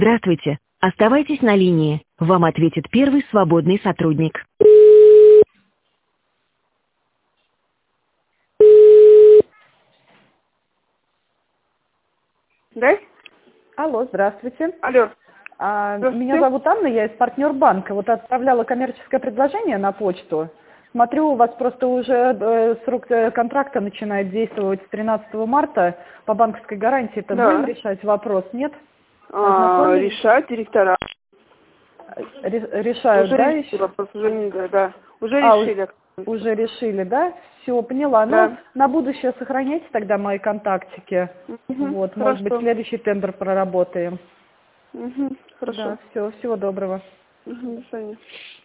Здравствуйте. Оставайтесь на линии. Вам ответит первый свободный сотрудник. Да? Алло, здравствуйте. Алло. Меня зовут Анна, я из партнер банка. Вот отправляла коммерческое предложение на почту. Смотрю, у вас просто уже срок контракта начинает действовать с 13 марта по банковской гарантии. Это Да. будем решать вопрос, нет? Решать директора. Решают, Уже да, решили еще? вопрос, уже не, да. Уже решили. Уже решили, да? Все, поняла. Да. Ну, на будущее сохраняйте тогда мои контактики. Вот, может быть, Хорошо. следующий тендер проработаем. Хорошо. Да, все, всего доброго. До свидания.